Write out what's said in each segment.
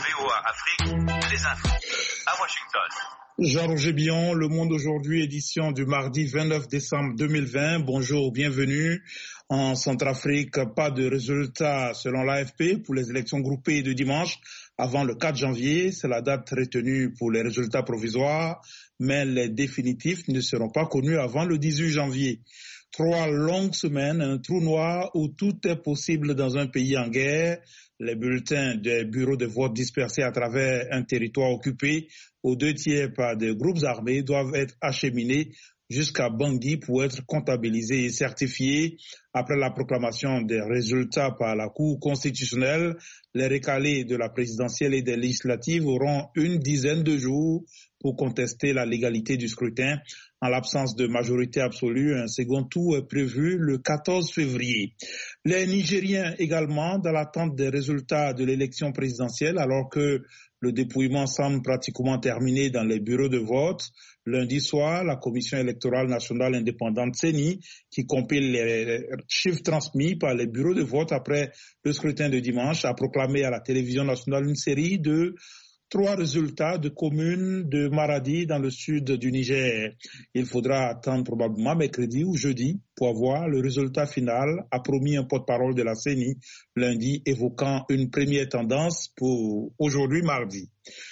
VOA Afrique, les infos à Washington. Jean-Roger Billon, Le Monde aujourd'hui, édition du mardi 29 décembre 2020. Bonjour, bienvenue. En Centrafrique, pas de résultats selon l'AFP pour les élections groupées de dimanche avant le 4 janvier. C'est la date retenue pour les résultats provisoires, mais les définitifs ne seront pas connus avant le 18 janvier. 3 longues semaines, un trou noir où tout est possible dans un pays en guerre. Les bulletins des bureaux de vote dispersés à travers un territoire occupé aux 2 tiers par des groupes armés doivent être acheminés jusqu'à Bangui pour être comptabilisés et certifiés. Après la proclamation des résultats par la Cour constitutionnelle, les recalés de la présidentielle et des législatives auront une dizaine de jours pour contester la légalité du scrutin. En l'absence de majorité absolue, un second tour est prévu le 14 février. Les Nigériens également dans l'attente des résultats de l'élection présidentielle alors que le dépouillement semble pratiquement terminé dans les bureaux de vote. Lundi soir, la Commission électorale nationale indépendante CENI, qui compile les chiffres transmis par les bureaux de vote après le scrutin de dimanche, a proclamé à la télévision nationale une série de 3 résultats de communes de Maradi dans le sud du Niger. Il faudra attendre probablement mercredi ou jeudi pour avoir le résultat final, a promis un porte-parole de la CENI lundi, évoquant une première tendance pour aujourd'hui mardi.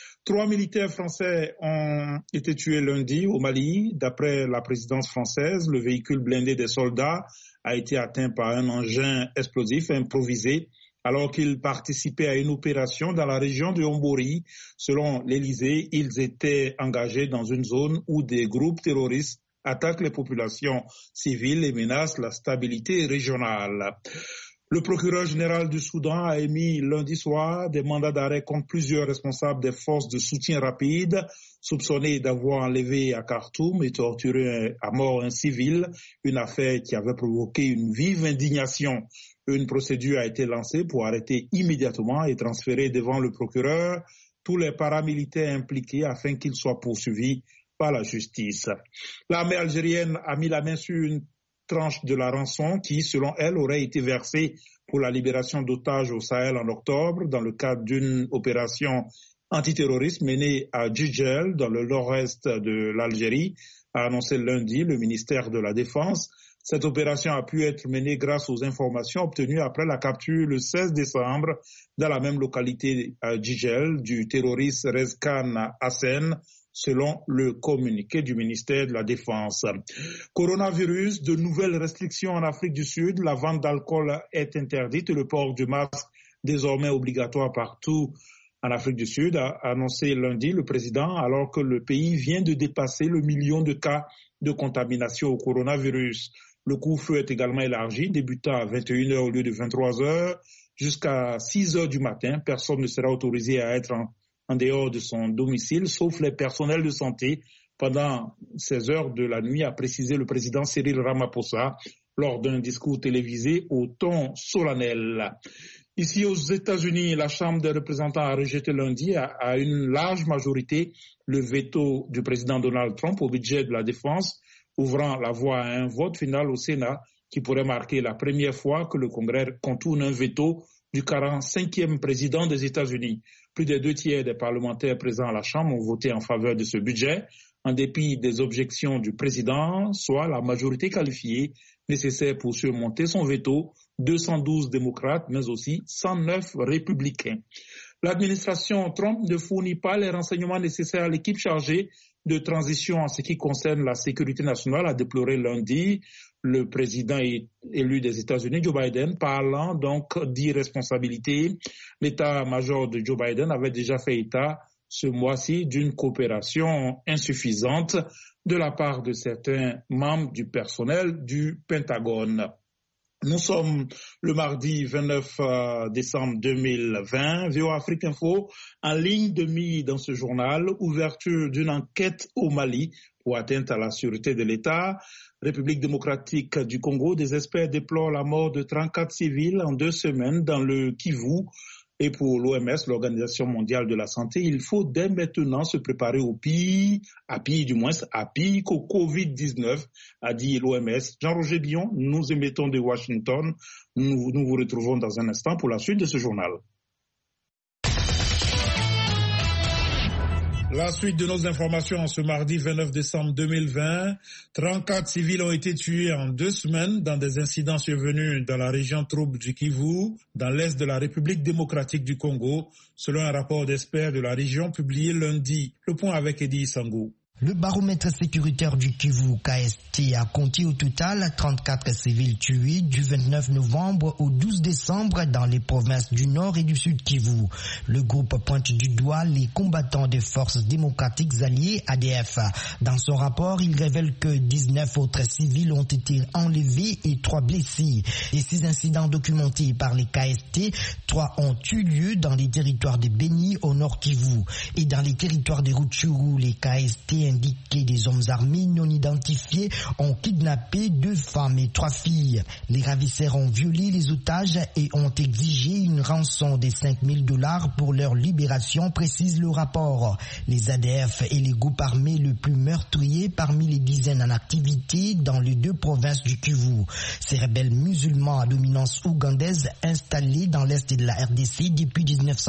3 militaires français ont été tués lundi au Mali. D'après la présidence française, le véhicule blindé des soldats a été atteint par un engin explosif improvisé alors qu'ils participaient à une opération dans la région de Hombori. Selon l'Élysée, ils étaient engagés dans une zone où des groupes terroristes attaquent les populations civiles et menacent la stabilité régionale. Le procureur général du Soudan a émis lundi soir des mandats d'arrêt contre plusieurs responsables des forces de soutien rapide, soupçonnés d'avoir enlevé à Khartoum et torturé à mort un civil, une affaire qui avait provoqué une vive indignation. Une procédure a été lancée pour arrêter immédiatement et transférer devant le procureur tous les paramilitaires impliqués afin qu'ils soient poursuivis par la justice. L'armée algérienne a mis la main sur une tranche de la rançon qui, selon elle, aurait été versée pour la libération d'otages au Sahel en octobre dans le cadre d'une opération antiterroriste menée à Djidjel, dans le nord-est de l'Algérie, a annoncé lundi le ministère de la Défense. Cette opération a pu être menée grâce aux informations obtenues après la capture le 16 décembre dans la même localité à Djidjel du terroriste Rezkan Hassen, selon le communiqué du ministère de la Défense. Coronavirus, de nouvelles restrictions en Afrique du Sud. La vente d'alcool est interdite et le port du masque désormais obligatoire partout en Afrique du Sud, a annoncé lundi le président, alors que le pays vient de dépasser le 1 million de cas de contamination au coronavirus. Le couvre-feu est également élargi, débutant à 21h au lieu de 23h jusqu'à 6h du matin. Personne ne sera autorisé à être en dehors de son domicile, sauf les personnels de santé, pendant ces heures de la nuit, a précisé le président Cyril Ramaphosa lors d'un discours télévisé au ton solennel. Ici aux États-Unis, la Chambre des représentants a rejeté lundi à une large majorité le veto du président Donald Trump au budget de la défense, ouvrant la voie à un vote final au Sénat qui pourrait marquer la première fois que le Congrès contourne un veto du 45e président des États-Unis. Plus des 2 tiers des parlementaires présents à la Chambre ont voté en faveur de ce budget, en dépit des objections du président, soit la majorité qualifiée nécessaire pour surmonter son veto, 212 démocrates, mais aussi 109 républicains. L'administration Trump ne fournit pas les renseignements nécessaires à l'équipe chargée de transition en ce qui concerne la sécurité nationale, a déploré lundi le président élu des États-Unis, Joe Biden, parlant donc d'irresponsabilité. L'état-major de Joe Biden avait déjà fait état ce mois-ci d'une coopération insuffisante de la part de certains membres du personnel du Pentagone. Nous sommes le mardi 29 décembre 2020. VOA Afrique Info en ligne de mire dans ce journal. Ouverture d'une enquête au Mali pour atteinte à la sûreté de l'État. République démocratique du Congo, des experts déplorent la mort de 34 civils en 2 semaines dans le Kivu. Et pour l'OMS, l'Organisation mondiale de la santé, il faut dès maintenant se préparer au pire, à pire qu'au Covid-19, a dit l'OMS. Jean-Roger Billon, nous émettons de Washington. Nous vous retrouvons dans un instant pour la suite de ce journal. La suite de nos informations ce mardi 29 décembre 2020. 34 civils ont été tués en 2 semaines dans des incidents survenus dans la région trouble du Kivu, dans l'est de la République démocratique du Congo, selon un rapport d'experts de la région publié lundi. Le point avec Eddie Sangou. Le baromètre sécuritaire du Kivu, KST, a compté au total 34 civils tués du 29 novembre au 12 décembre dans les provinces du Nord et du Sud Kivu. Le groupe pointe du doigt les combattants des forces démocratiques alliées ADF. Dans son rapport, il révèle que 19 autres civils ont été enlevés et 3 blessés. Les 6 incidents documentés par les KST, 3 ont eu lieu dans les territoires de Beni au Nord Kivu. Et dans les territoires de Rutshuru, les KST indiqué des hommes armés non identifiés ont kidnappé 2 femmes et 3 filles. Les ravisseurs ont violé les otages et ont exigé une rançon de $5,000 pour leur libération, précise le rapport. Les ADF et les groupes armés les plus meurtriers parmi les dizaines en activité dans les 2 provinces du Kivu. Ces rebelles musulmans à dominance ougandaise installés dans l'est de la RDC depuis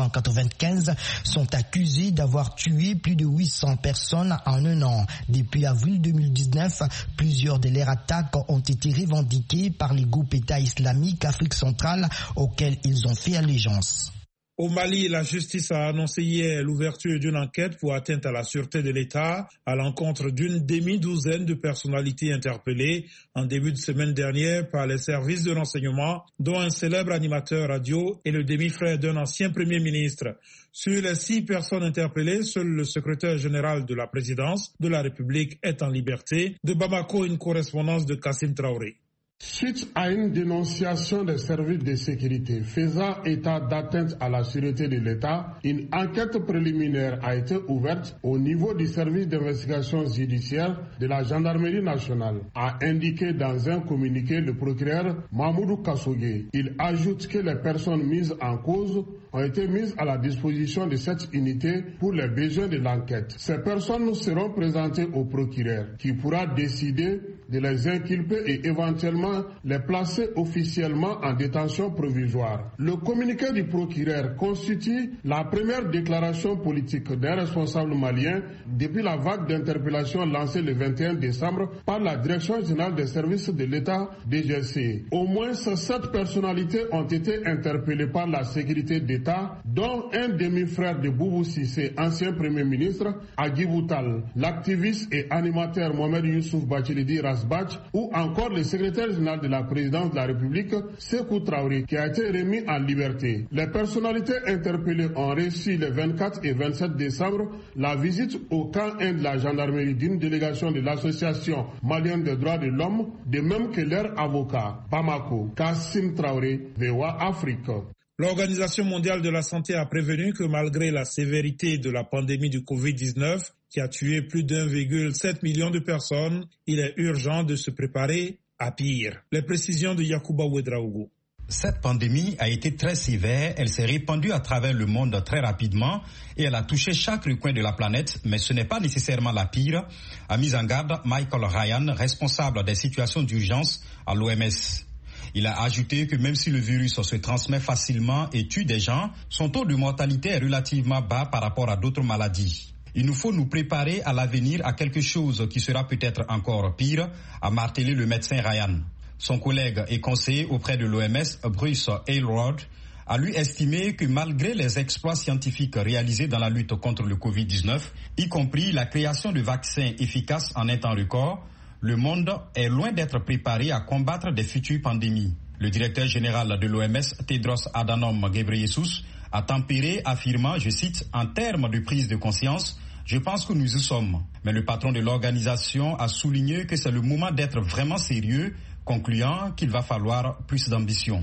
1995 sont accusés d'avoir tué plus de 800 personnes en un an. Depuis avril 2019, plusieurs de leurs attaques ont été revendiquées par les groupes État islamique Afrique centrale auxquels ils ont fait allégeance. Au Mali, la justice a annoncé hier l'ouverture d'une enquête pour atteinte à la sûreté de l'État à l'encontre d'une demi-douzaine de personnalités interpellées en début de semaine dernière par les services de renseignement, dont un célèbre animateur radio et le demi-frère d'un ancien Premier ministre. Sur les 6 personnes interpellées, seul le secrétaire général de la présidence de la République est en liberté. De Bamako, une correspondance de Kassim Traoré. Suite à une dénonciation des services de sécurité faisant état d'atteinte à la sûreté de l'État, une enquête préliminaire a été ouverte au niveau du service d'investigation judiciaire de la gendarmerie nationale, a indiqué dans un communiqué le procureur Mamoudou Kassogué. Il ajoute que les personnes mises en cause ont été mises à la disposition de cette unité pour les besoins de l'enquête. Ces personnes seront présentées au procureur qui pourra décider de les inculper et éventuellement les placer officiellement en détention provisoire. Le communiqué du procureur constitue la première déclaration politique d'un responsable malien depuis la vague d'interpellation lancée le 21 décembre par la Direction générale des services de l'État DGC. Au moins 7 personnalités ont été interpellées par la sécurité d'État, dont un demi-frère de Boubou Cissé, ancien Premier ministre, Agui Boutal, l'activiste et animateur Mohamed Youssouf Bachilidi Rasbach, ou encore le secrétaire général de la présidence de la République, Sékou Traoré, qui a été remis en liberté. Les personnalités interpellées ont reçu le 24 et 27 décembre la visite au camp 1 de la gendarmerie d'une délégation de l'Association malienne des droits de l'homme, de même que leur avocat. Bamako, Kassim Traoré, VOA Afrique. L'Organisation mondiale de la santé a prévenu que malgré la sévérité de la pandémie du Covid-19, qui a tué plus d'1,7 million de personnes, il est urgent de se préparer à pire. Les précisions de Yacouba Ouedraogo. Cette pandémie a été très sévère, elle s'est répandue à travers le monde très rapidement et elle a touché chaque recoin de la planète, mais ce n'est pas nécessairement la pire, a mis en garde Michael Ryan, responsable des situations d'urgence à l'OMS. Il a ajouté que même si le virus se transmet facilement et tue des gens, son taux de mortalité est relativement bas par rapport à d'autres maladies. Il nous faut nous préparer à l'avenir à quelque chose qui sera peut-être encore pire, a martelé le médecin Ryan. Son collègue et conseiller auprès de l'OMS, Bruce Aylward, a lui estimé que malgré les exploits scientifiques réalisés dans la lutte contre le Covid-19, y compris la création de vaccins efficaces en un temps record, le monde est loin d'être préparé à combattre des futures pandémies. Le directeur général de l'OMS, Tedros Adhanom Ghebreyesus, a tempéré, affirmant, je cite, « En termes de prise de conscience, je pense que nous y sommes. » Mais le patron de l'organisation a souligné que c'est le moment d'être vraiment sérieux, concluant qu'il va falloir plus d'ambition.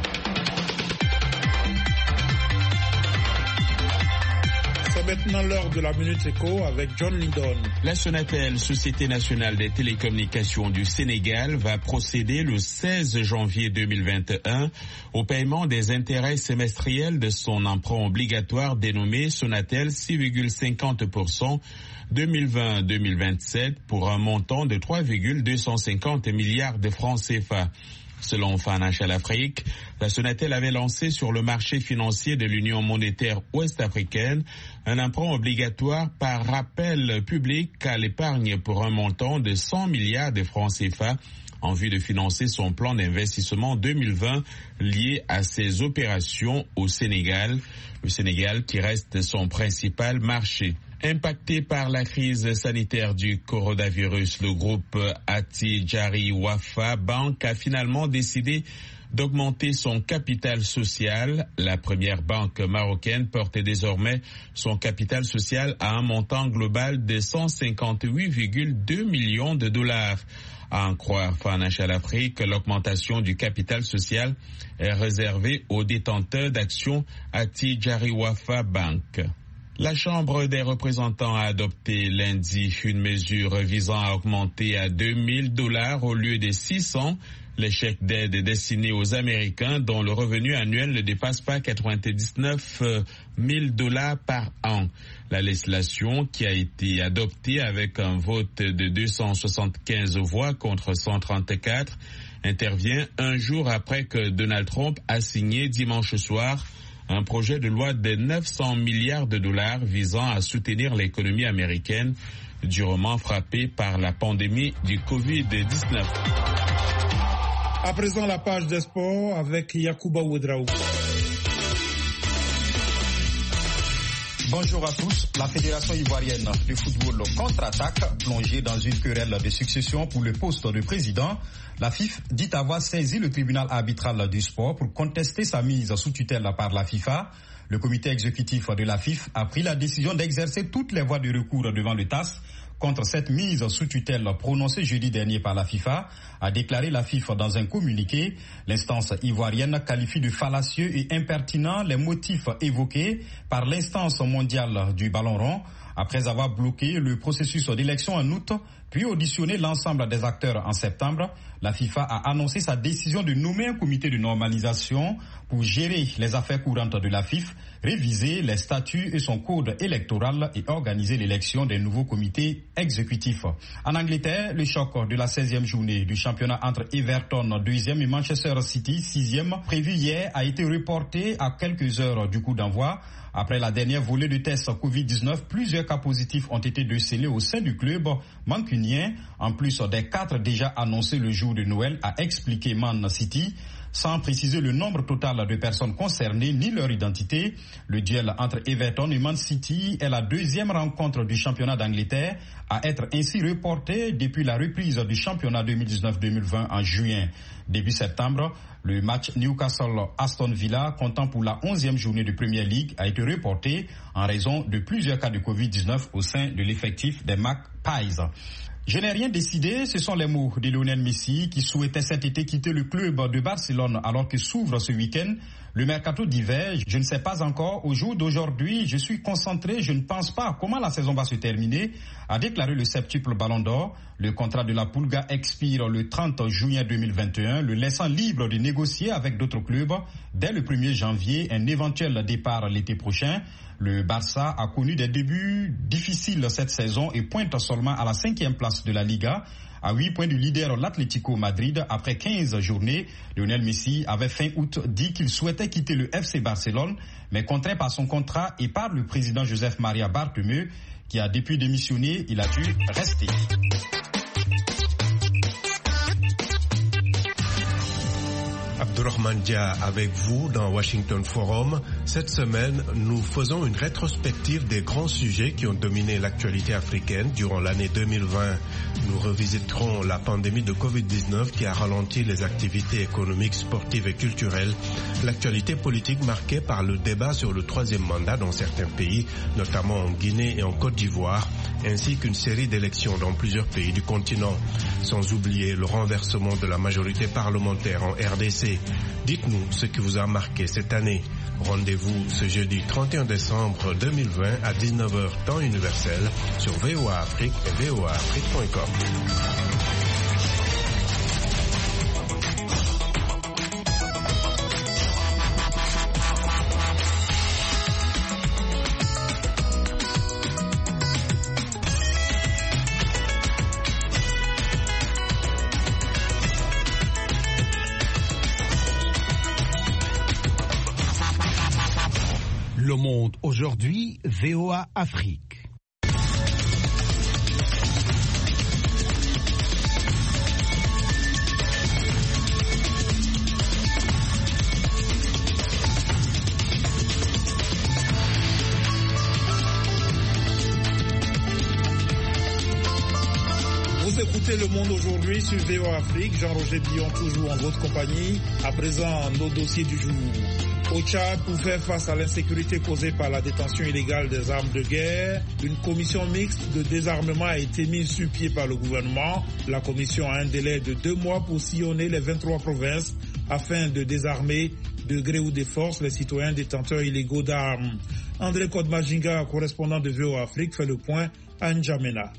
Maintenant l'heure de la Minute Éco avec John Lindon. La Sonatel, Société nationale des télécommunications du Sénégal, va procéder le 16 janvier 2021 au paiement des intérêts semestriels de son emprunt obligatoire dénommé Sonatel 6,50% 2020-2027 pour un montant de 3,250 milliards de francs CFA. Selon Financial Afrique, la Sonatel avait lancé sur le marché financier de l'Union monétaire ouest-africaine un emprunt obligatoire par rappel public à l'épargne pour un montant de 100 milliards de francs CFA en vue de financer son plan d'investissement 2020 lié à ses opérations au Sénégal, le Sénégal qui reste son principal marché. Impacté par la crise sanitaire du coronavirus, le groupe Attijari Wafa Bank a finalement décidé d'augmenter son capital social. La première banque marocaine porte désormais son capital social à un montant global de 158,2 millions de dollars. À en croire Financial Afrique, l'augmentation du capital social est réservée aux détenteurs d'actions Attijari Wafa Bank. La Chambre des représentants a adopté lundi une mesure visant à augmenter à $2,000 au lieu de 600 les chèques d'aide destinés aux Américains dont le revenu annuel ne dépasse pas $89,000 par an. La législation, qui a été adoptée avec un vote de 275 voix contre 134, intervient un jour après que Donald Trump a signé dimanche soir un projet de loi de 900 milliards de dollars visant à soutenir l'économie américaine durement frappée par la pandémie du Covid-19. À présent, la page des sports avec Yacouba Ouedraogo. Bonjour à tous. La Fédération ivoirienne de football contre-attaque, plongée dans une querelle de succession pour le poste de président. La FIF dit avoir saisi le tribunal arbitral du sport pour contester sa mise sous tutelle par la FIFA. Le comité exécutif de la FIF a pris la décision d'exercer toutes les voies de recours devant le TAS contre cette mise sous tutelle prononcée jeudi dernier par la FIFA, a déclaré la FIFA dans un communiqué. L'instance ivoirienne qualifie de fallacieux et impertinents les motifs évoqués par l'instance mondiale du ballon rond après avoir bloqué le processus d'élection en août, puis auditionné l'ensemble des acteurs en septembre. La FIFA a annoncé sa décision de nommer un comité de normalisation pour gérer les affaires courantes de la FIFA, réviser les statuts et son code électoral et organiser l'élection des nouveaux comités exécutifs. En Angleterre, le choc de la 16e journée du championnat entre Everton 2e et Manchester City 6e prévu hier a été reporté à quelques heures du coup d'envoi. Après la dernière volée de tests Covid-19, plusieurs cas positifs ont été décelés au sein du club mancunien, en plus des 4 déjà annoncés le jour de Noël, a expliqué Man City. Sans préciser le nombre total de personnes concernées ni leur identité, le duel entre Everton et Man City est la 2e rencontre du championnat d'Angleterre à être ainsi reportée depuis la reprise du championnat 2019-2020 en juin. Début septembre, le match Newcastle-Aston Villa, comptant pour la 11e journée de Premier League, a été reporté en raison de plusieurs cas de Covid-19 au sein de l'effectif des Magpies. Je n'ai rien décidé, ce sont les mots de Lionel Messi qui souhaitait cet été quitter le club de Barcelone alors que s'ouvre ce week-end le mercato d'hiver. Je ne sais pas encore, au jour d'aujourd'hui, je suis concentré, je ne pense pas à comment la saison va se terminer, a déclaré le septuple Ballon d'Or. Le contrat de la Pulga expire le 30 juin 2021, le laissant libre de négocier avec d'autres clubs dès le 1er janvier, un éventuel départ l'été prochain. Le Barça a connu des débuts difficiles cette saison et pointe seulement à la 5e place de la Liga. À 8 points du leader l'Atlético Madrid après 15 journées, Lionel Messi avait fin août dit qu'il souhaitait quitter le FC Barcelone, mais contraint par son contrat et par le président Joseph Maria Bartomeu, qui a depuis démissionné, il a dû rester. Abdourahmane Dia avec vous dans Washington Forum. Cette semaine, nous faisons une rétrospective des grands sujets qui ont dominé l'actualité africaine durant l'année 2020. Nous revisiterons la pandémie de Covid-19 qui a ralenti les activités économiques, sportives et culturelles, l'actualité politique marquée par le débat sur le 3e mandat dans certains pays, notamment en Guinée et en Côte d'Ivoire, ainsi qu'une série d'élections dans plusieurs pays du continent. Sans oublier le renversement de la majorité parlementaire en RDC. Dites-nous ce qui vous a marqué cette année. Rendez-vous ce jeudi 31 décembre 2020 à 19h temps universel sur VOA Afrique et voaafrique.com. Le Monde aujourd'hui, VOA Afrique. Vous écoutez Le Monde aujourd'hui sur VOA Afrique. Jean-Roger Billon toujours en votre compagnie. À présent, nos dossiers du jour. Au Tchad, pour faire face à l'insécurité causée par la détention illégale des armes de guerre, une commission mixte de désarmement a été mise sur pied par le gouvernement. La commission a un délai de 2 mois pour sillonner les 23 provinces afin de désarmer de gré ou de force les citoyens détenteurs illégaux d'armes. André Kodmajinga, correspondant de VOA Afrique, fait le point à N'Djamena.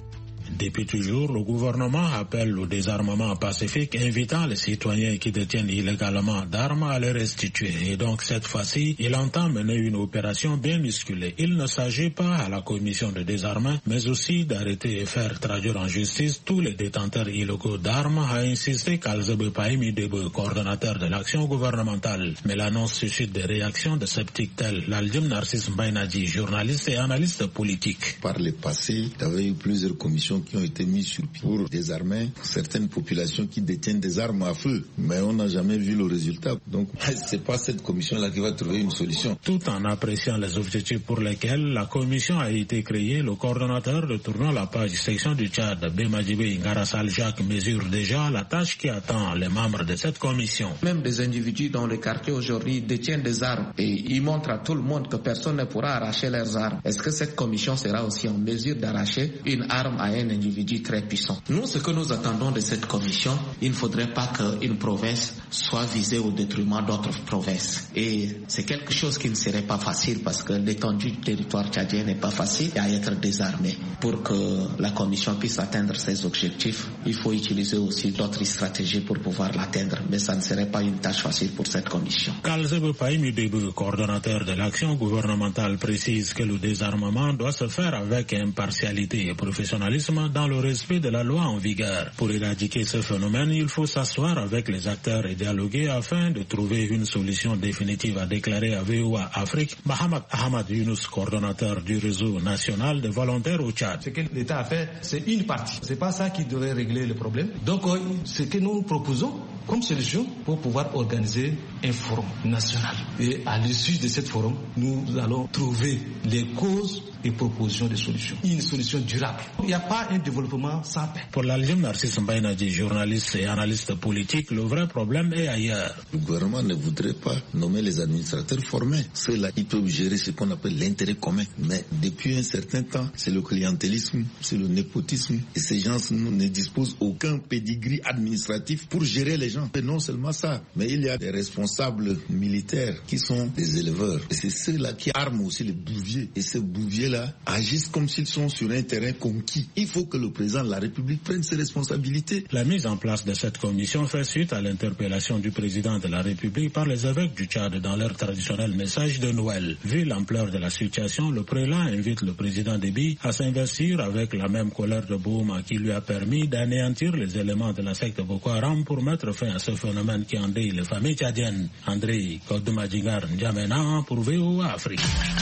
Depuis toujours, le gouvernement appelle au désarmement pacifique, invitant les citoyens qui détiennent illégalement d'armes à les restituer. Et donc, cette fois-ci, il entend mener une opération bien musclée. Il ne s'agit pas à la commission de désarmement, mais aussi d'arrêter et faire traduire en justice tous les détenteurs illégaux d'armes, a insisté Kalzebe Paimi Debe, coordonnateur de l'action gouvernementale. Mais l'annonce suscite des réactions de sceptiques tels l'Aldim Narcisse Mbainadji, journaliste et analyste politique. Par le passé, il y avait eu plusieurs commissions qui ont été mises sur pied pour désarmer certaines populations qui détiennent des armes à feu. Mais on n'a jamais vu le résultat. Donc, c'est pas cette commission-là qui va trouver une solution. Tout en appréciant les objectifs pour lesquels la commission a été créée, le coordonnateur de Tournant la page section du Tchad, Bemadjibé Ngarassal Jacques, mesure déjà la tâche qui attend les membres de cette commission. Même des individus dans le quartier aujourd'hui détiennent des armes et ils montrent à tout le monde que personne ne pourra arracher leurs armes. Est-ce que cette commission sera aussi en mesure d'arracher une arme à un individu très puissant? Nous, ce que nous attendons de cette commission, il ne faudrait pas qu'une province soit visée au détriment d'autres provinces. Et c'est quelque chose qui ne serait pas facile parce que l'étendue du territoire tchadien n'est pas facile à être désarmé. Pour que la commission puisse atteindre ses objectifs, il faut utiliser aussi d'autres stratégies pour pouvoir l'atteindre. Mais ça ne serait pas une tâche facile pour cette commission. Kalzebe Paimi Debe, coordonnateur de l'action gouvernementale, précise que le désarmement doit se faire avec impartialité et professionnalisme dans le respect de la loi en vigueur. Pour éradiquer ce phénomène, il faut s'asseoir avec les acteurs et dialoguer afin de trouver une solution définitive, a déclaré à VOA Afrique Mohamed Ahmad Younous, coordonnateur du réseau national de volontaires au Tchad. Ce que l'État a fait, c'est une partie. C'est pas ça qui devrait régler le problème. Donc, ce que nous proposons comme solution pour pouvoir organiser un forum national. Et à l'issue de ce forum, nous allons trouver les causes et propositions de solutions. Une solution durable. Il n'y a pas un développement sans paix. Pour l'Algem Narcisse Mbainadji, journaliste et analyste politique, le vrai problème est ailleurs. Le gouvernement ne voudrait pas nommer les administrateurs formés. Ceux-là, ils peuvent gérer ce qu'on appelle l'intérêt commun. Mais depuis un certain temps, c'est le clientélisme, c'est le népotisme. Et ces gens ne disposent aucun pédigree administratif pour gérer les gens. Et non seulement ça, mais il y a des responsables militaires qui sont des éleveurs. Et c'est ceux-là qui arment aussi les bouviers. Et ces bouviers-là agissent comme s'ils sont sur un terrain conquis. Il faut que le président de la République prenne ses responsabilités. La mise en place de cette commission fait suite à l'interpellation du président de la République par les évêques du Tchad dans leur traditionnel message de Noël. Vu l'ampleur de la situation, le prélat invite le président Déby à s'investir avec la même colère de Bouma qui lui a permis d'anéantir les éléments de la secte Boko Haram pour mettre fin à ce phénomène qui endeuille les familles tchadiennes. André Kodmajingar N'Djamena pour VOA Afrique.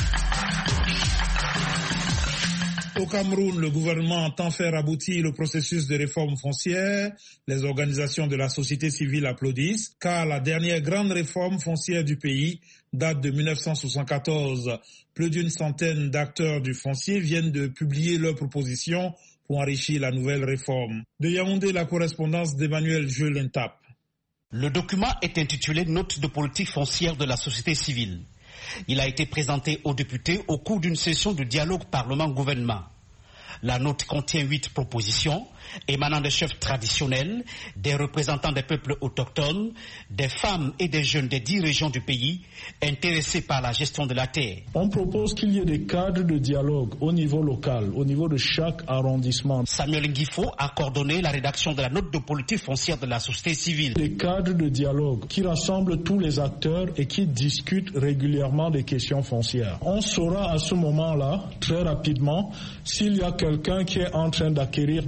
Au Cameroun, le gouvernement entend faire aboutir le processus de réforme foncière. Les organisations de la société civile applaudissent, car la dernière grande réforme foncière du pays date de 1974. Plus d'une centaine d'acteurs du foncier viennent de publier leurs propositions pour enrichir la nouvelle réforme. De Yaoundé, la correspondance d'Emmanuel Jelentap. Le document est intitulé « Note de politique foncière de la société civile ». Il a été présenté aux députés au cours d'une session de dialogue Parlement-Gouvernement. La note contient 8 propositions émanant des chefs traditionnels, des représentants des peuples autochtones, des femmes et des jeunes des 10 régions du pays intéressés par la gestion de la terre. On propose qu'il y ait des cadres de dialogue au niveau local, au niveau de chaque arrondissement. Samuel Nguifo a coordonné la rédaction de la note de politique foncière de la société civile. Des cadres de dialogue qui rassemblent tous les acteurs et qui discutent régulièrement des questions foncières. On saura à ce moment-là, très rapidement, s'il y a quelqu'un qui est en train d'acquérir des droits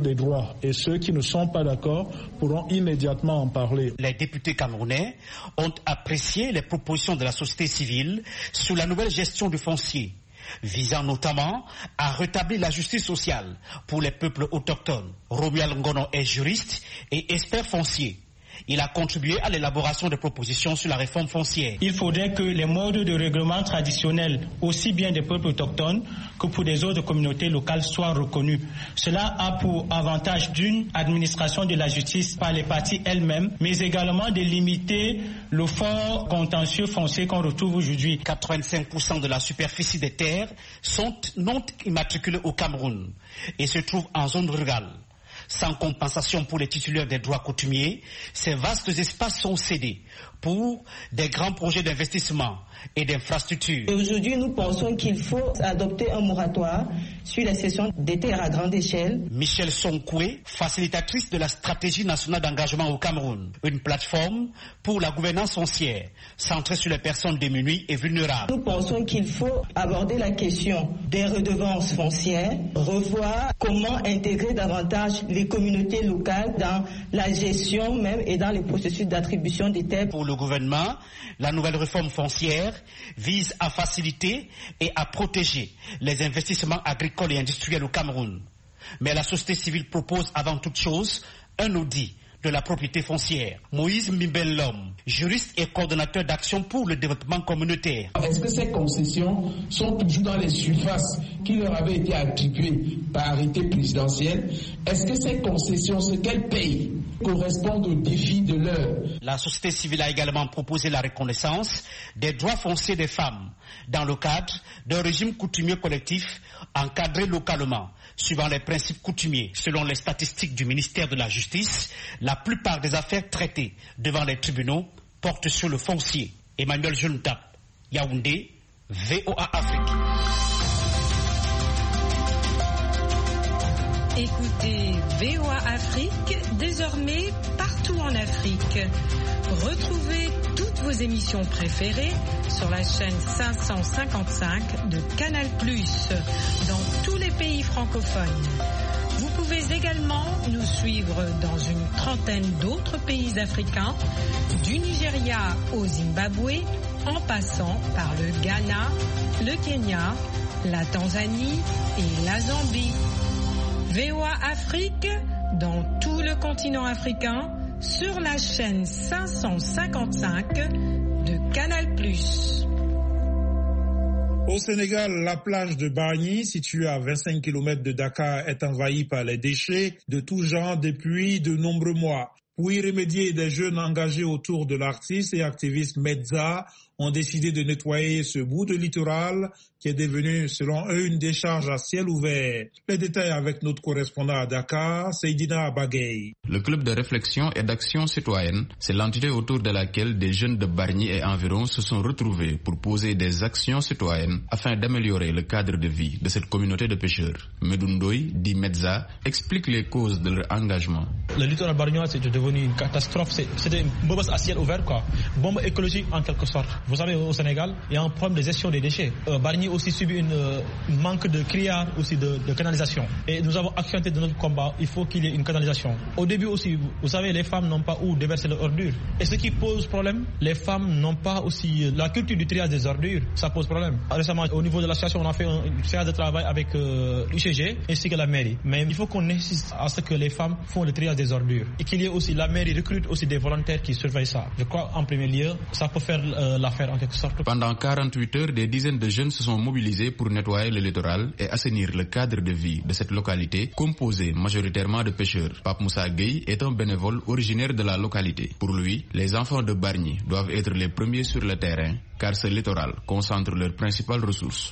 d'accord et ceux qui ne sont pas d'accord pourront immédiatement en parler. Les députés camerounais ont apprécié les propositions de la société civile sur la nouvelle gestion du foncier, visant notamment à rétablir la justice sociale pour les peuples autochtones. Romuald Ngono est juriste et expert foncier. Il a contribué à l'élaboration de propositions sur la réforme foncière. Il faudrait que les modes de règlement traditionnels, aussi bien des peuples autochtones que pour des autres communautés locales, soient reconnus. Cela a pour avantage d'une administration de la justice par les parties elles-mêmes, mais également de limiter le fort contentieux foncier qu'on retrouve aujourd'hui. 85% de la superficie des terres sont non immatriculées au Cameroun et se trouvent en zone rurale. Sans compensation pour les titulaires des droits coutumiers, ces vastes espaces sont cédés pour des grands projets d'investissement et d'infrastructures. Aujourd'hui, nous pensons qu'il faut adopter un moratoire sur la cession des terres à grande échelle. Michel Sonkoué, facilitatrice de la stratégie nationale d'engagement au Cameroun, une plateforme pour la gouvernance foncière centrée sur les personnes démunies et vulnérables. Nous pensons qu'il faut aborder la question des redevances foncières, revoir comment intégrer davantage les communautés locales dans la gestion même et dans les processus d'attribution des terres. Pour le gouvernement, la nouvelle réforme foncière vise à faciliter et à protéger les investissements agricoles et industriels au Cameroun. Mais la société civile propose avant toute chose un audit de la propriété foncière. Moïse Mbellom, juriste et coordonnateur d'action pour le développement communautaire. Est-ce que ces concessions sont toujours dans les surfaces qui leur avaient été attribuées par arrêté présidentiel? Est-ce que ces concessions, ce qu'elles payent, correspondent aux défis de l'heure? La société civile a également proposé la reconnaissance des droits fonciers des femmes dans le cadre d'un régime coutumier collectif encadré localement, suivant les principes coutumiers. Selon les statistiques du ministère de la Justice, la plupart des affaires traitées devant les tribunaux portent sur le foncier. Emmanuel Juntap, Yaoundé, VOA Afrique. Écoutez VOA Afrique, désormais partout en Afrique. Retrouvez toutes vos émissions préférées sur la chaîne 555 de Canal+, dans tous les pays francophones. Vous pouvez également nous suivre dans une trentaine d'autres pays africains, du Nigeria au Zimbabwe, en passant par le Ghana, le Kenya, la Tanzanie et la Zambie. VOA Afrique, dans tout le continent africain, sur la chaîne 555 de Canal+. Au Sénégal, la plage de Bargny, située à 25 km de Dakar, est envahie par les déchets de tout genre depuis de nombreux mois. Pour y remédier, des jeunes engagés autour de l'artiste et activiste Medza ont décidé de nettoyer ce bout de littoral qui est devenu, selon eux, une décharge à ciel ouvert. Les détails avec notre correspondant à Dakar, Seydina Bagay. Le club de réflexion et d'action citoyenne, c'est l'entité autour de laquelle des jeunes de Bargny et environ se sont retrouvés pour poser des actions citoyennes afin d'améliorer le cadre de vie de cette communauté de pêcheurs. Medoundoy, dit Medza, explique les causes de leur engagement. Le littoral bargnois, c'est devenu une catastrophe. C'était une bombe à ciel ouvert, quoi. Bombe écologique en quelque sorte. Vous savez, au Sénégal, il y a un problème de gestion des déchets. Bargny aussi subit un manque de criard, aussi de canalisation. Et nous avons accentué de notre combat, il faut qu'il y ait une canalisation. Au début aussi, vous savez, les femmes n'ont pas où déverser leurs ordures. Et ce qui pose problème, les femmes n'ont pas aussi la culture du triage des ordures. Ça pose problème. Récemment, au niveau de l'association, on a fait une séance de travail avec l'UCG ainsi que la mairie. Mais il faut qu'on insiste à ce que les femmes font le triage des ordures. Et qu'il y ait aussi, la mairie recrute aussi des volontaires qui surveillent ça. Je crois, en premier lieu, ça peut faire l'affaire en quelque sorte. Pendant 48 heures, des dizaines de jeunes se sont mobilisés pour nettoyer le littoral et assainir le cadre de vie de cette localité composée majoritairement de pêcheurs. Pape Moussa Gueye est un bénévole originaire de la localité. Pour lui, les enfants de Bargny doivent être les premiers sur le terrain car ce littoral concentre leurs principales ressources.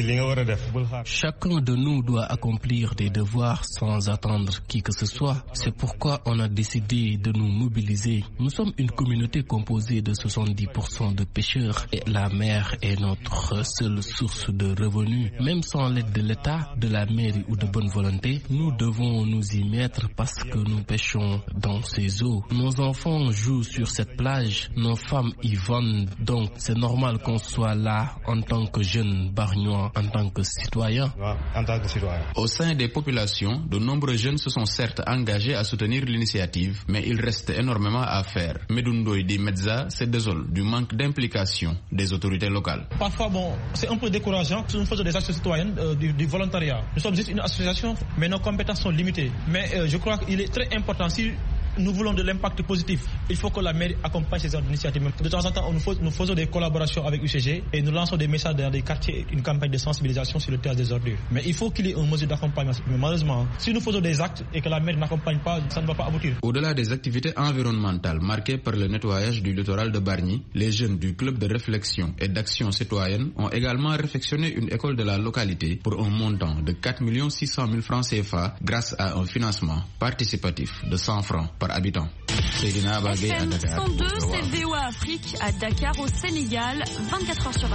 Chacun de nous doit accomplir des devoirs sans attendre qui que ce soit. C'est pourquoi on a décidé de nous mobiliser. Nous sommes une communauté composée de 70% de pêcheurs et la mer est notre seule source de revenus. Même sans l'aide de l'État, de la mairie ou de bonne volonté, nous devons nous y mettre parce que nous pêchons dans ces eaux. Nos enfants jouent sur cette plage, nos femmes y vendent, donc c'est normal normal qu'on soit là en tant que jeune Bargnois, en tant que citoyen. Au sein des populations, de nombreux jeunes se sont certes engagés à soutenir l'initiative, mais il reste énormément à faire. Medundoy Di Mezza se désole du manque d'implication des autorités locales. Parfois, c'est un peu décourageant. Nous faisons des actions citoyennes du volontariat. Nous sommes juste une association, mais nos compétences sont limitées. Mais je crois qu'il est très important, si nous voulons de l'impact positif, il faut que la mairie accompagne ces initiatives. De temps en temps, nous faisons des collaborations avec UCG et nous lançons des messages dans des quartiers, une campagne de sensibilisation sur le théâtre des ordures. Mais il faut qu'il y ait une mesure d'accompagnement. Mais malheureusement, si nous faisons des actes et que la mairie n'accompagne pas, ça ne va pas aboutir. Au-delà des activités environnementales marquées par le nettoyage du littoral de Bargny, les jeunes du club de réflexion et d'action citoyenne ont également réfectionné une école de la localité pour un montant de 4 600 000 francs CFA grâce à un financement participatif de 100 francs par habitant. FM 102, c'est VOA Afrique à Dakar au Sénégal, 24h sur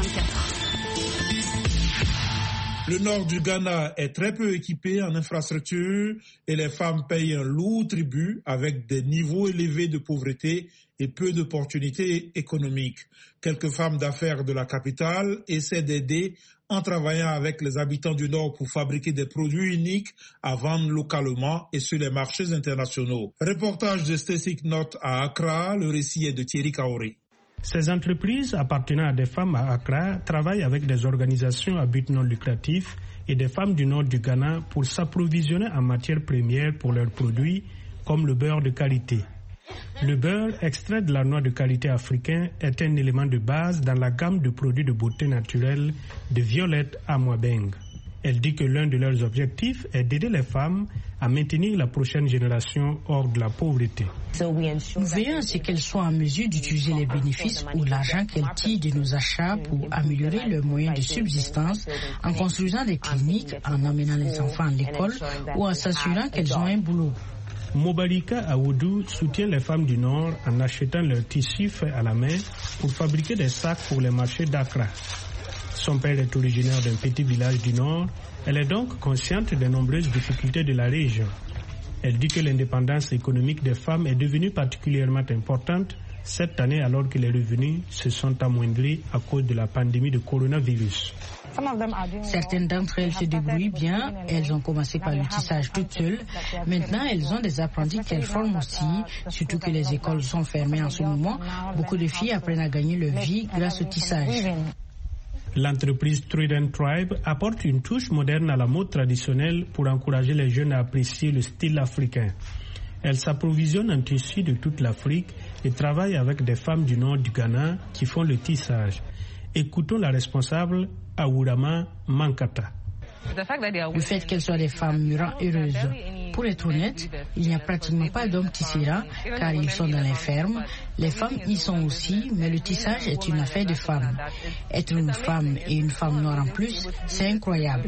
24. Le nord du Ghana est très peu équipé en infrastructures et les femmes payent un lourd tribut avec des niveaux élevés de pauvreté et peu d'opportunités économiques. Quelques femmes d'affaires de la capitale essaient d'aider en travaillant avec les habitants du Nord pour fabriquer des produits uniques à vendre localement et sur les marchés internationaux. Reportage de Stacy Knott à Accra, le récit est de Thierry Kaori. Ces entreprises appartenant à des femmes à Accra travaillent avec des organisations à but non lucratif et des femmes du nord du Ghana pour s'approvisionner en matières premières pour leurs produits comme le beurre de qualité. Le beurre, extrait de la noix de qualité africain, est un élément de base dans la gamme de produits de beauté naturelle de Violette Amwabeng. Elle dit que l'un de leurs objectifs est d'aider les femmes à maintenir la prochaine génération hors de la pauvreté. Nous veillons à ce qu'elles soient en mesure d'utiliser les bénéfices ou l'argent qu'elles tirent de nos achats pour améliorer leurs moyens de subsistance en construisant des cliniques, en emmenant les enfants à l'école ou en s'assurant qu'elles ont un boulot. Mobalika Aoudou soutient les femmes du Nord en achetant leurs tissus faits à la main pour fabriquer des sacs pour les marchés d'Accra. Son père est originaire d'un petit village du Nord. Elle est donc consciente des nombreuses difficultés de la région. Elle dit que l'indépendance économique des femmes est devenue particulièrement importante cette année alors que les revenus se sont amoindris à cause de la pandémie de coronavirus. Certaines d'entre elles se débrouillent bien. Elles ont commencé par le tissage toutes seules. Maintenant, elles ont des apprentis qu'elles forment aussi, surtout que les écoles sont fermées en ce moment. Beaucoup de filles apprennent à gagner leur vie grâce au tissage. L'entreprise Trident Tribe apporte une touche moderne à la mode traditionnelle pour encourager les jeunes à apprécier le style africain. Elle s'approvisionne en tissus de toute l'Afrique et travaille avec des femmes du nord du Ghana qui font le tissage. Écoutons la responsable Aourama Mankata. Le fait qu'elles soient des femmes me rend heureuse. Pour être honnête, il n'y a pratiquement pas d'hommes tisserands car ils sont dans les fermes. Les femmes y sont aussi, mais le tissage est une affaire de femmes. Être une femme et une femme noire en plus, c'est incroyable.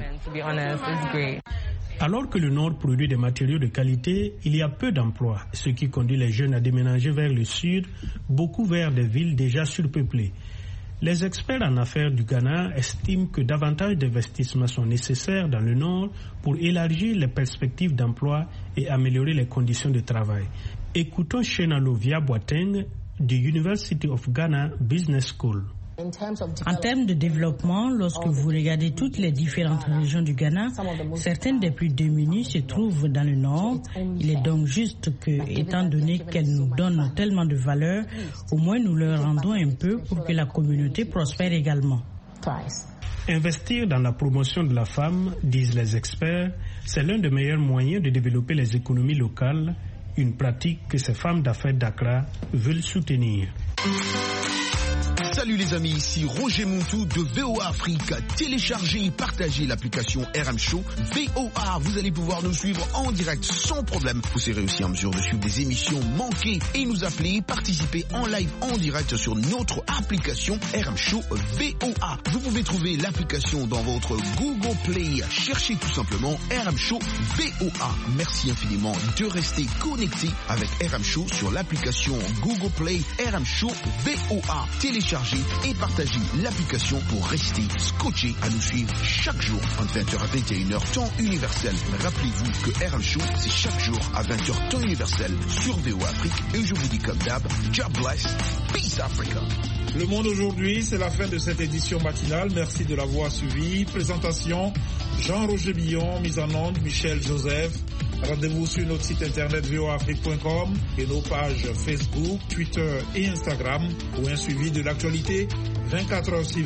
Alors que le Nord produit des matériaux de qualité, il y a peu d'emplois, ce qui conduit les jeunes à déménager vers le Sud, beaucoup vers des villes déjà surpeuplées. Les experts en affaires du Ghana estiment que davantage d'investissements sont nécessaires dans le Nord pour élargir les perspectives d'emploi et améliorer les conditions de travail. Écoutons Shenalo Boateng du University of Ghana Business School. En termes de développement, lorsque vous regardez toutes les différentes régions du Ghana, certaines des plus démunies se trouvent dans le nord. Il est donc juste que, étant donné qu'elles nous donnent tellement de valeur, au moins nous leur rendons un peu pour que la communauté prospère également. Investir dans la promotion de la femme, disent les experts, c'est l'un des meilleurs moyens de développer les économies locales, une pratique que ces femmes d'affaires d'Accra veulent soutenir. Salut les amis, ici Roger Montou de VOA Afrique. Téléchargez et partagez l'application RM Show VOA. Vous allez pouvoir nous suivre en direct sans problème. Vous serez aussi en mesure de suivre des émissions manquées et nous appeler, participer en live en direct sur notre application RM Show VOA. Vous pouvez trouver l'application dans votre Google Play. Cherchez tout simplement RM Show VOA. Merci infiniment de rester connecté avec RM Show sur l'application Google Play RM Show VOA. Téléchargez télécharger et partager l'application pour rester scotché à nous suivre chaque jour entre 20h à 21h temps universel. Rappelez-vous que RM Show, c'est chaque jour à 20h temps universel sur VOA Afrique. Et je vous dis comme d'hab, God bless, peace Africa. Le Monde aujourd'hui, c'est la fin de cette édition matinale. Merci de l'avoir suivi. Présentation, Jean-Roger Billon, mise en onde, Michel Joseph. Rendez-vous sur notre site internet voafrique.com et nos pages Facebook, Twitter et Instagram pour un suivi de l'actualité 24h sur